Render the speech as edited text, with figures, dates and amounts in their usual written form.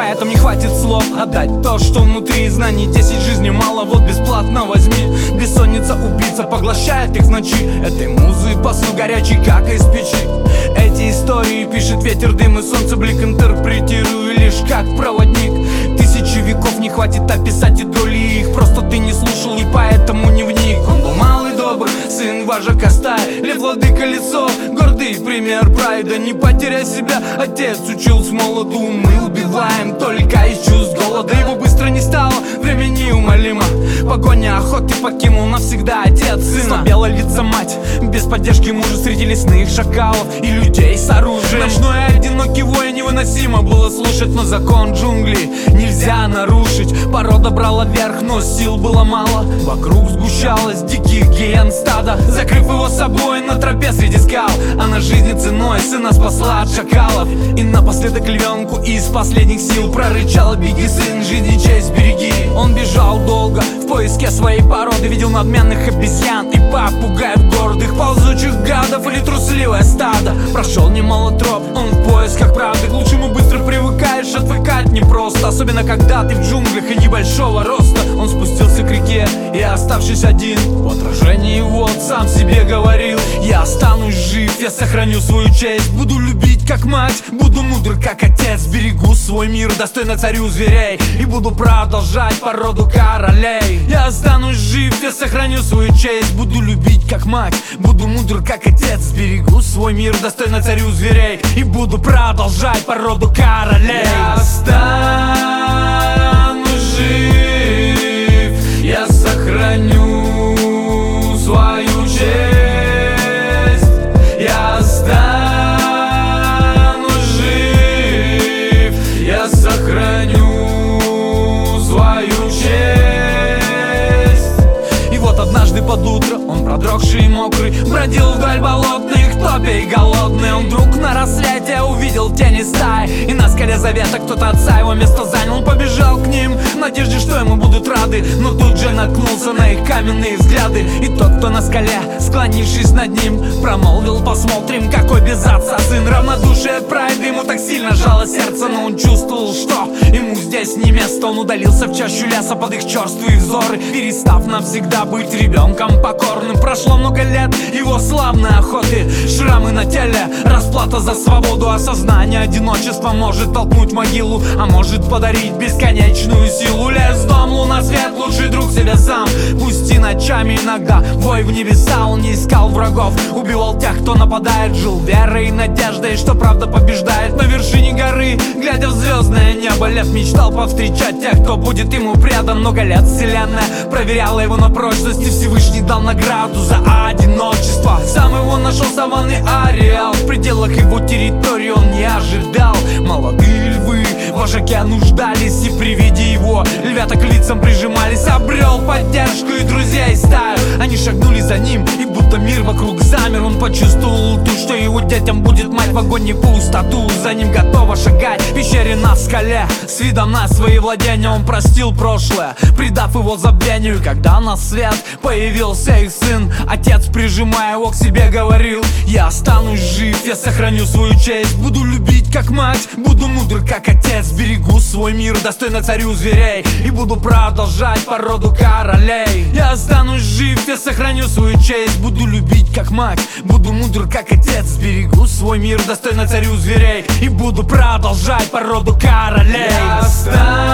поэтому не хватит слов отдать то, что внутри. Знаний 10 жизней мало, вот бесплатно возьми. Бессонница убийца поглощает их в ночи. Этой музы посыл горячий, как из печи. Эти истории пишет ветер, дым и солнце, блик. Интерпретирую лишь как проводник. Тысячи веков не хватит описать и доли их. Просто ты не слушал и поэтому не вник. Он был малый добрый, сын вожака стаи, лев владыка лицо, гордый пример прайда. Не потеряй себя, отец учил с молоду. Мы убиваем только из чувств голода. Его быстро не стало, время неумолимо. Погоня охоты покинул навсегда отец сына. Слабела лица мать, без поддержки мужа среди лесных шакалов и людей с оружием. Ночной одинокий вой невыносимо было слушать, но закон джунглей нельзя нарушить. Порода брала верх, но сил было мало. Вокруг сгущалось диких гиен стадо, закрыв его собой на тропе среди скал. Она жизни ценой сына спасла от шакалов. И напоследок львенку из последних сил прорычала: беги, сын, жизни честь береги. Он бежал долго в поиске своей породы, видел надменных обезьян и попугаев гордых, ползучих гадов или трусливое стадо. Прошел немало троп, он в поисках правды. К лучшему быстро привыкаешь, отвыкать непросто, особенно когда ты в джунглях и небольшого роста. Он спустился к реке и, оставшись один, в отражении вод сам себе говорил: я останусь жив, я сохраню свою честь. Буду любить как мать, буду мудр как отец. Берегу свой мир, достойно царю зверей, и буду продолжать породу королей. Я останусь жив, я сохраню свою честь. Буду любить как мать, буду мудр как отец. Берегу свой мир, достойно царю зверей, и буду продолжать породу королей. Я останусь жив, я сохраню свою честь. Я останусь жив, я сохраню свою честь. И вот однажды под утро он, продрогший и мокрый, бродил вдоль болотных топей голодный. Он вдруг на рассвете увидел тени стаи, и на скале завета кто-то отца его место занял. Он побежал к ним в надежде, что ему будут рады, но тут же наткнулся на их каменные взгляды. И тот, кто на скале, склонившись над ним, промолвил: посмотрим, какой без отца сын. Равнодушие прайда ему так сильно жало сердце, но он чувствовал, что ему здесь не место. Он удалился в чащу леса под их черствые взоры, перестав навсегда быть ребенком покорным. Прошло много лет его славной охоты, шрамы на теле, расплата за свободу. Осознание одиночества может толкнуть в могилу, а может подарить бесконечную силу. Лес, дом, луна, свет, лучший друг себе сам. Пусть и ночами иногда вой в небеса. Он не искал врагов, убивал тех, кто нападает. Жил верой и надеждой, что правда побеждает. На вершине горы, глядя в звездное небо, лев мечтал повстречать тех, кто будет ему предан. Много лет вселенная проверяла его на прочность, и Всевышний дал награду за одиночество. Сам его нашел саванный ареал, в пределах его территории он не ожидал. Молодые львы в вожаке нуждались, и при виде его львята к лицам прижимались. Обрел поддержку и друзей стаю, они шагнули за ним, и будто мир вокруг замер. Он почувствовал ту, что его детям будет мать в огонь и пустоту. За ним готова шагать в пещере на скале, с видом на свои владения. Он простил прошлое, предав его забвению. Когда на свет появился их сын, отец, прижимая его к себе, говорил: я останусь жив, я сохраню свою честь. Буду любить как мать, буду мудр как отец. Берегу свой мир, достойно царю зверей, и буду продолжать породу королей. Я останусь жив, я сохраню свою честь. Буду любить как мать, буду мудр как отец. Берегу свой мир, достойно царю зверей, и буду продолжать породу королей. Я останусь